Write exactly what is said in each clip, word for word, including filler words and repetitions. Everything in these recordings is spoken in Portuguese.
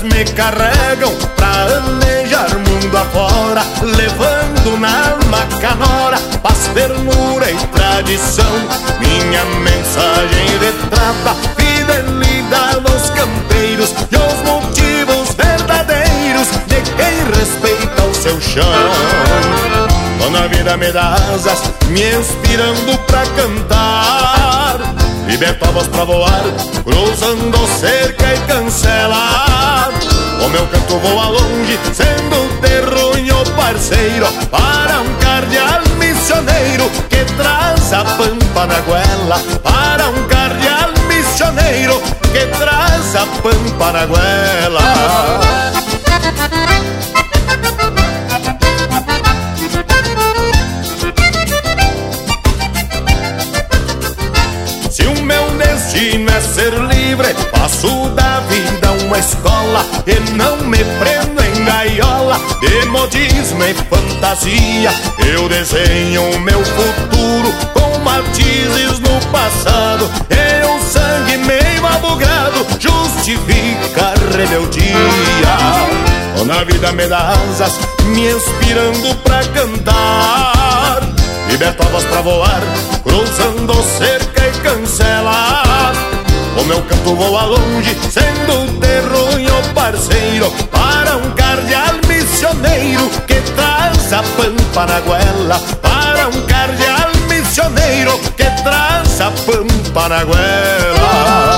me carregam pra anejar mundo afora, levando na alma canora paz, ternura e tradição. Minha mensagem retrata fidelidade aos campeiros e os motivos verdadeiros de quem respeita o seu chão. Quando a vida me dá asas, me inspirando pra cantar, liberto a voz pra voar, cruzando cerca e cancela. O meu canto voa longe, sendo terruño parceiro, para um cardeal missioneiro que traz a pampa na goela. Para um cardeal missioneiro que traz a pampa na goela. Se o meu destino é ser livre, faço da vida uma escola e não me prendo em gaiola de modismo e fantasia. Eu desenho o meu futuro com matizes no passado, e o sangue meio abugado justifica a rebeldia. Quando a vida me dá asas, me inspirando pra cantar, liberto a voz pra voar, cruzando cerca e cancela. O meu canto voa longe, sendo terruño parceiro, para um cardeal missioneiro que traz a pampa na goela. Para um cardeal missioneiro que traz a pampa na goela.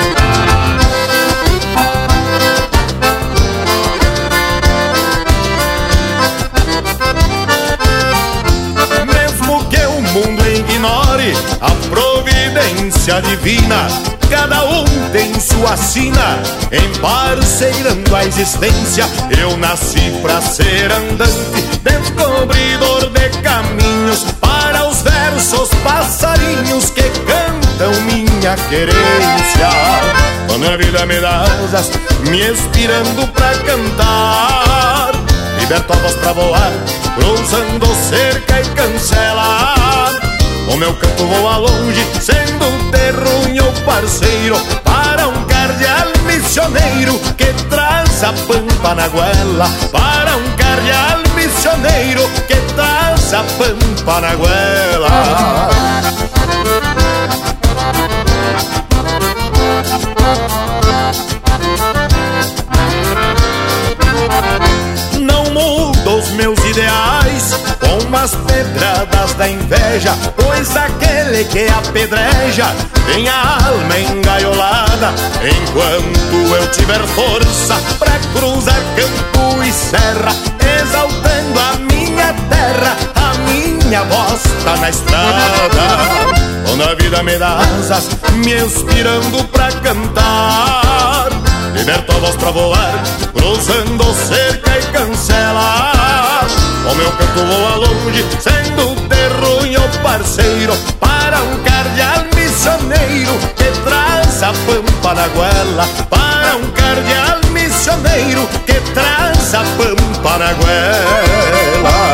Ignore a providência divina, cada um tem sua sina, emparceirando a existência. Eu nasci pra ser andante, descobridor de caminhos, para os versos passarinhos que cantam minha querência. Quando a vida me dá asas, me inspirando pra cantar, liberto a voz pra voar, cruzando cerca e cancela. O meu canto voa longe, sendo terruño parceiro, para um cardeal missioneiro que traz a pampa na goela. Para um cardeal missioneiro que traz a pampa na goela. Não mudo os meus ideais com as pedradas da inveja, pois aquele que apedreja tem a alma engaiolada. Enquanto eu tiver força pra cruzar campo e serra, exaltando a minha terra, a minha voz tá na estrada. Quando a vida me dá asas, me inspirando pra cantar, liberto a voz pra voar, cruzando cerca e cancela. O meu canto voa longe, sendo terruño parceiro, para um cardeal missioneiro que traz a pampa na goela. Para um cardeal missioneiro que traz a pampa na goela.